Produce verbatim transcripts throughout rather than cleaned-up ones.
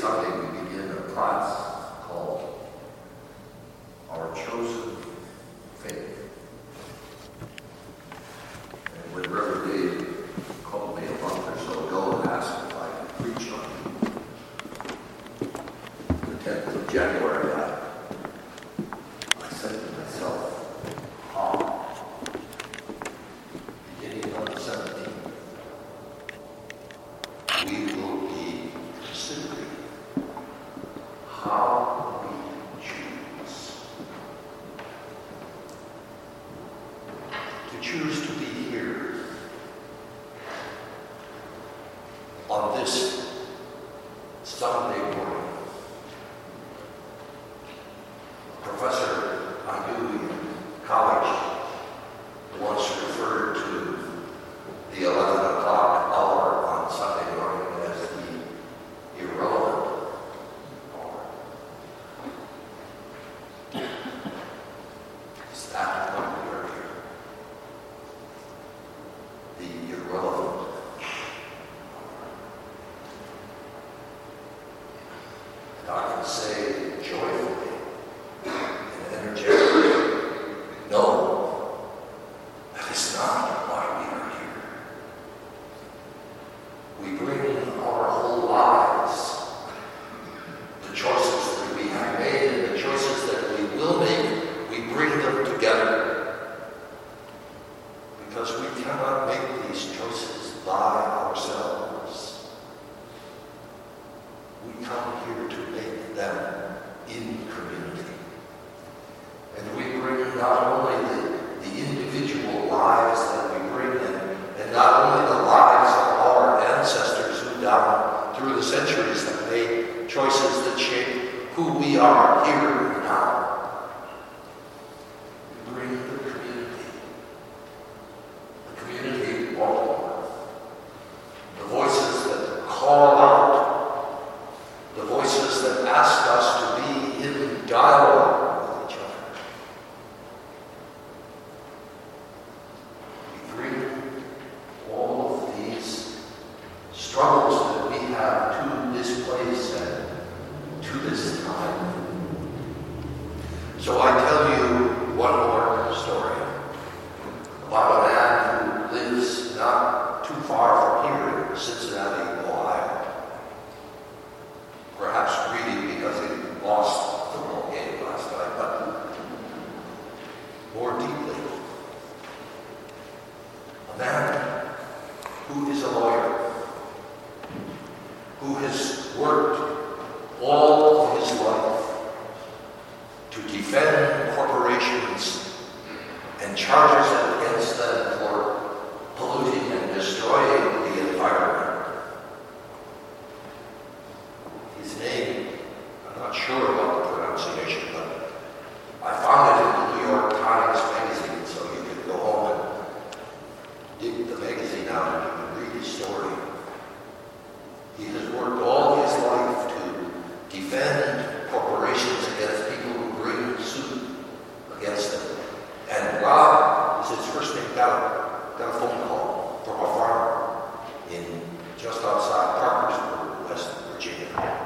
Sunday we begin a class called Our Chosen Faith. And when Reverend Dave called me a month or so ago and asked if I could preach on the tenth of January, I, I said to myself, ah, beginning on the seventeenth, we will be considering how we choose. To choose to be here on this Sunday morning. A professor I knew in college once referred to the eleven o'clock hour on Sunday morning as the irrelevant hour. Is that what we are here? The irrelevant hour. And I can say joyfully and energetically, no, that is not why we are here. We bring our whole lives, the choices that we have made and the choices that we will make, we bring them together because we cannot make these choices by ourselves. We come here to make them in community. And we bring not only the, the individual lives that we bring in, and not only the lives of our ancestors who down through the centuries have made choices that shape who we are here and now. We bring the community, the community of Baltimore, the voices that call out, the voices that ask us to be in dialogue with each other. We bring all of these struggles that we have to this place and to this time. So I tell you one more story about a man who lives not too far from here in Cincinnati, Ohio. Perhaps grieving because he lost the football game last night, but more deeply, a man who is a lawyer, who has worked all of his life to defend corporations and charges against them for polluting and destroying the environment. His name, I'm not sure about the pronunciation, but I found it in the New York Times magazine, so you can go home and dig the magazine out and you can read his story. He has worked all his life to defend corporations against people who bring suit against them. And Rob is his first name, got a, got a phone call from a farmer in just outside Parkersburg, West Virginia.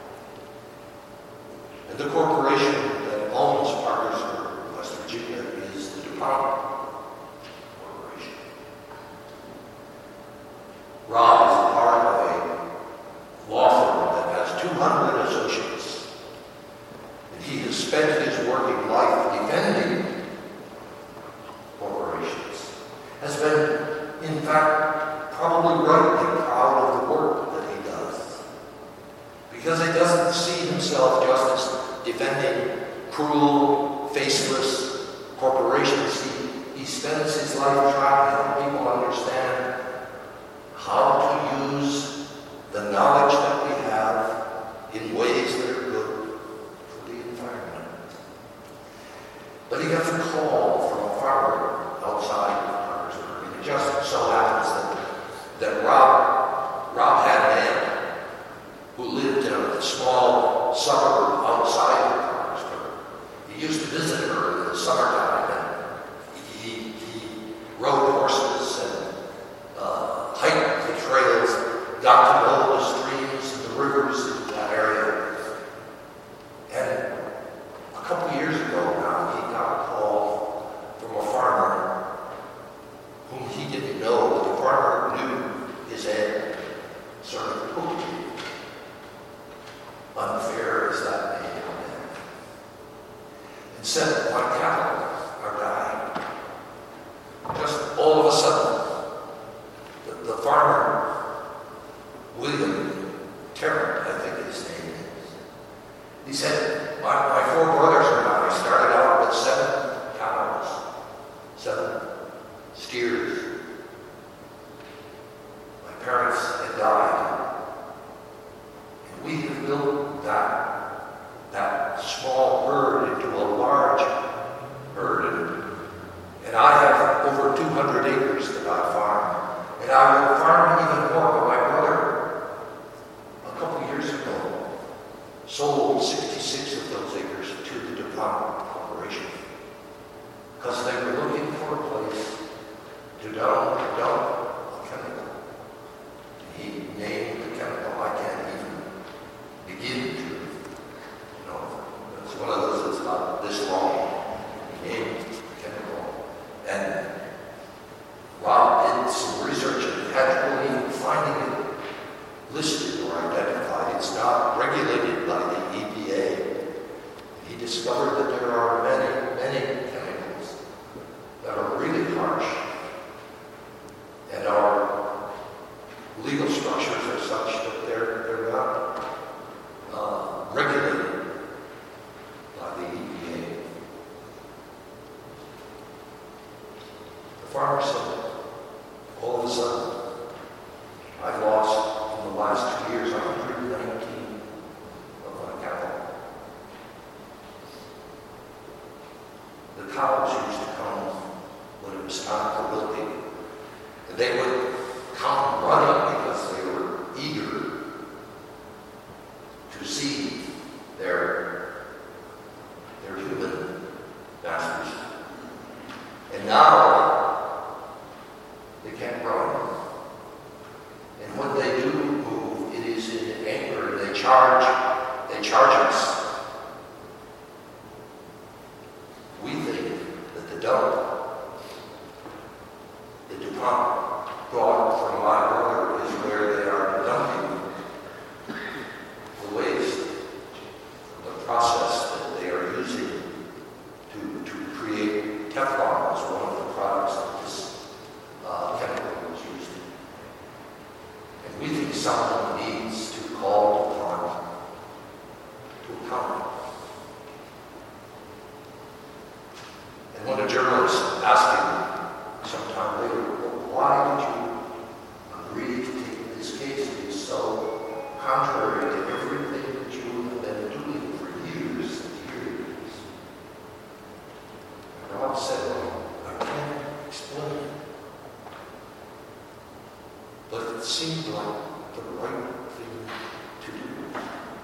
And the corporation that owns Parkersburg, West Virginia, is the DuPont Corporation. Rob is a part of a law firm that has two hundred associates. And he has spent his working life defending corporations. Has been, in fact, probably rightly proud of the work that he does. Because he doesn't see himself just as defending cruel, faceless corporations. He, he spends his life trying to help people understand how to use the knowledge that we have in ways that are good for the environment. But he gets a call from a farmer outside of Parkersburg. And it just so happens that, that Rob, Rob had an aunt who lived in a small suburb outside of Parkersburg. He used to visit her in the summertime, and he, he rode horses and uh, hiked the trails, got to know the streams and the rivers in that area. Aaron, I think his name is. He said, my, my four brothers and I started out with seven cows, seven steers. My parents had died. And we have built that, that small herd into a large herd. And I have over two hundred acres that I farm. And I will farm even more, but my brother, a couple years ago, sold sixty-six of those acres to the DuPont Corporation because they were looking for a place to dump, dump a chemical. He named the chemical. I can't even begin to, you know, it's one of those that's not this long. He named the chemical. And Rob did some research and had trouble even finding it listed or identified. It's not regulated by the E P A. He discovered that there are many, many chemicals that are really harsh, and our legal structures are such that they're, they're not uh, regulated by the E P A. The farmer said, all of a sudden, I've lost, in the last two years, one hundred nineteen of my cattle. The cows used to come when it was time for milking, and they would come running because they were eager to see their, their human masters. And now, they can't run. And when they do move, it is in anger. They charge, they charge us. We think that the dump, the DuPont brought from my brother is where they are dumping the waste, the process that they are using to, to create Teflon is one of the products that this uh, chemical was used in. And we think someone needs to call DuPont to account. And when a journalist asked him sometime later, well, why did you agree to take this case? It is so contrary to everything that you have been doing for years and years. And Rob said, well, I can't explain it. But it seemed like the right thing to do.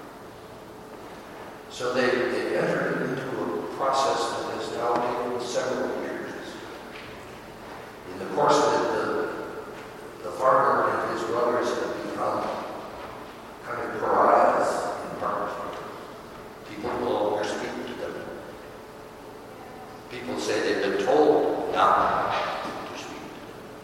So they, they entered into a process that has now taken several years. In the course of it, the, the farmer and his brothers have become kind of pariahs in partnership. People no longer speak to them. People say they've been told not to speak to them.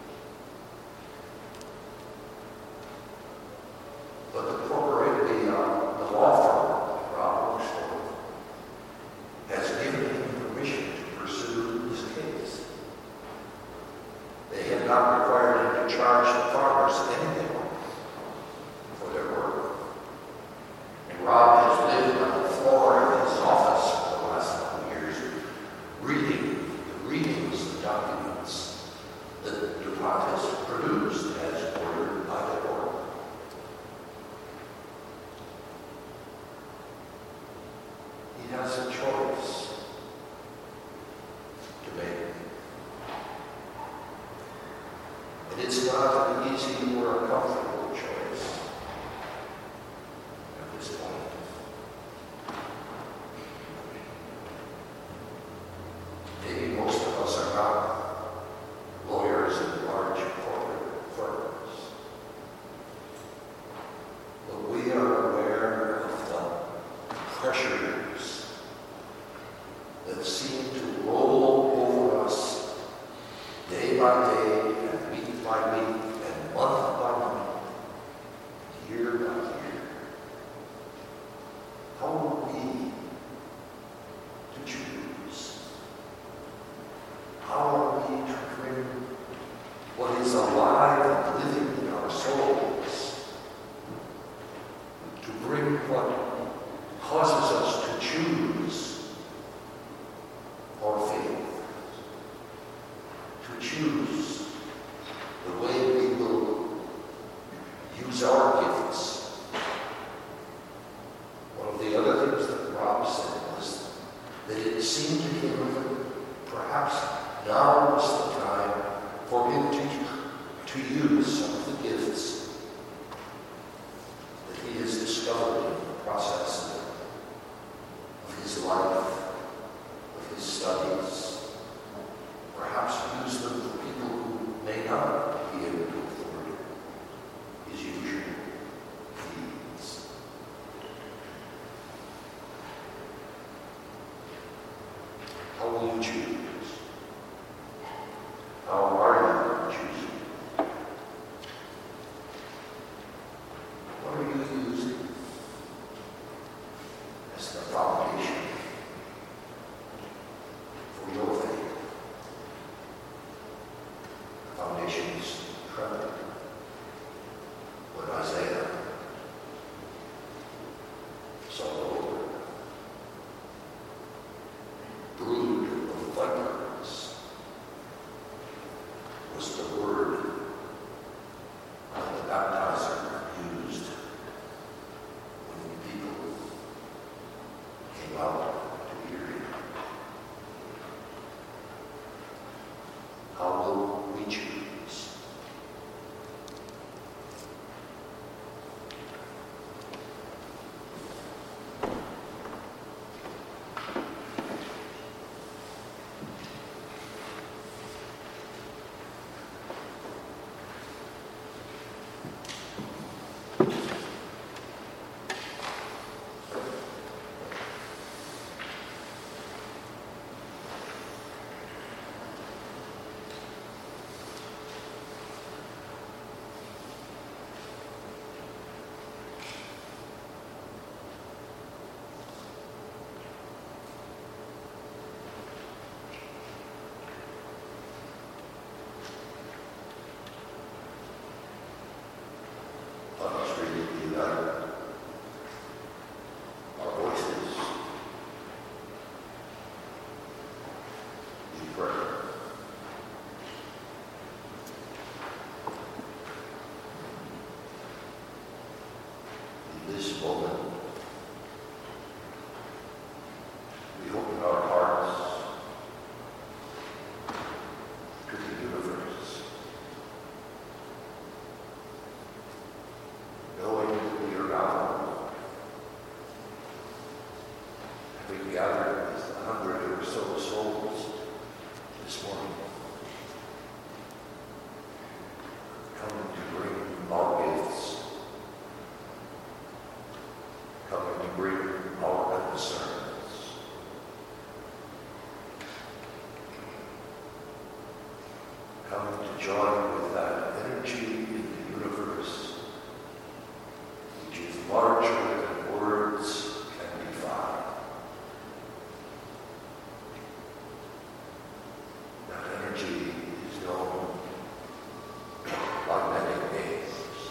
But the corporate, the, uh, the law firm Rob works for has given him permission to pursue this case. They have not required him to charge the farmers anything for their work. And Rob has lived on the floor of his office for the last couple of years, reading the readings of documents that DuPont has produced as ordered by the court. He has a choice to make. And it's not an easy or a comfortable choice at this point. Maybe most of us are not lawyers in large corporate firms. But we are aware of the pressures bring what causes us to choose our faith, to choose the way we will use our gifts. One of the other things that Rob said was that it seemed to him that perhaps now was the time for him to, to use some of the gifts that he has discovered in the process of his life, of his studies. Perhaps use them for people who may not be able to afford his usual needs. How will you choose? How are you choosing? What are you using as the foundation for your faith? The foundation is trembling. When Isaiah saw the Lord, brood of vipers was the word that the baptizer used when people came out to hear him. How will we choose? Let us really unite our voices in prayer. In this moment, we open our hearts to the universe, knowing that we are now having gathered with a hundred or so souls this morning, coming to bring our gifts, coming to bring our concerns, coming to join with that energy in the universe which is larger than words can define. That energy is known by many names.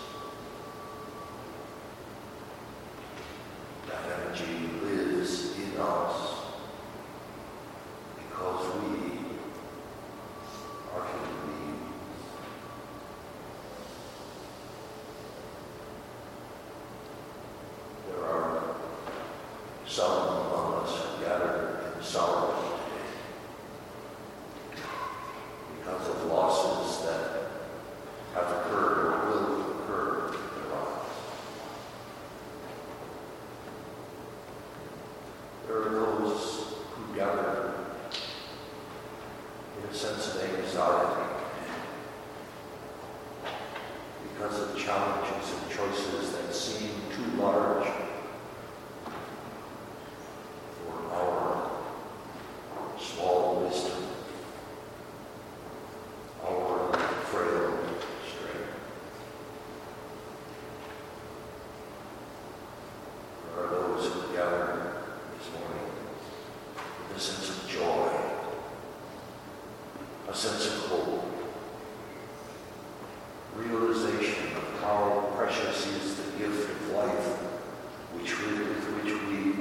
That energy lives in us because we are human beings. There are some among us gathered in sorrow today because of losses that have occurred or will occur in their lives. There are those who gather in a sense of anxiety because of challenges and choices that seem too large for our small wisdom, our frail strength. There are those who gather this morning with a sense of joy, a sense of hope, realization of how precious is the gift of life we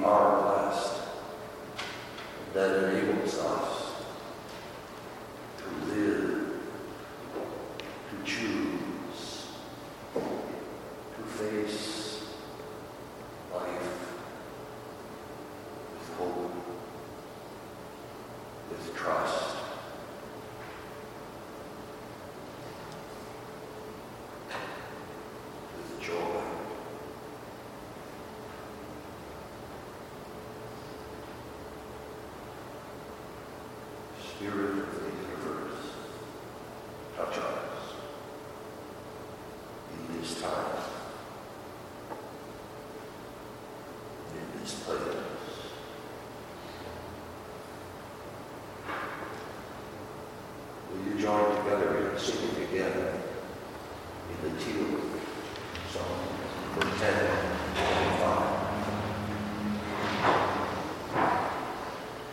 are blessed. That enables us to live, to choose, to face life with hope, with trust, with joy. Spirit of the universe, touch us in this time, in this place. Will you join together in singing again?